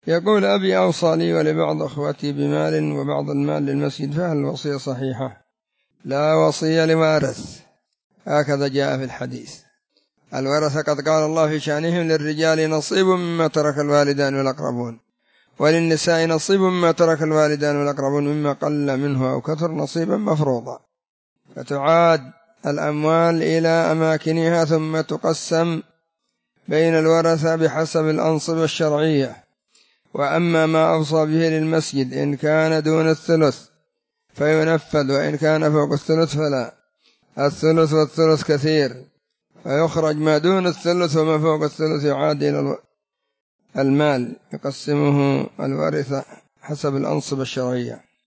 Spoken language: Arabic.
يقول أبي أوصى لي ولبعض أخوتي بمال وبعض المال للمسجد، فهل الوصية صحيحة؟ لا وصية لوارث، هكذا جاء في الحديث. الورثة قد قال الله في شأنهم: للرجال نصيب مما ترك الوالدان والأقربون، وللنساء نصيب مما ترك الوالدان والأقربون مما قل منه أو كثر نصيبا مفروضا. فتعاد الأموال إلى أماكنها ثم تقسم بين الورثة بحسب الأنصبة الشرعية. وأما ما أوصى به للمسجد إن كان دون الثلث فينفذ، وإن كان فوق الثلث فلا. الثلث والثلث كثير، فيخرج ما دون الثلث، وما فوق الثلث يعاد إلى المال يقسمه الورثة حسب الأنصبة الشرعية.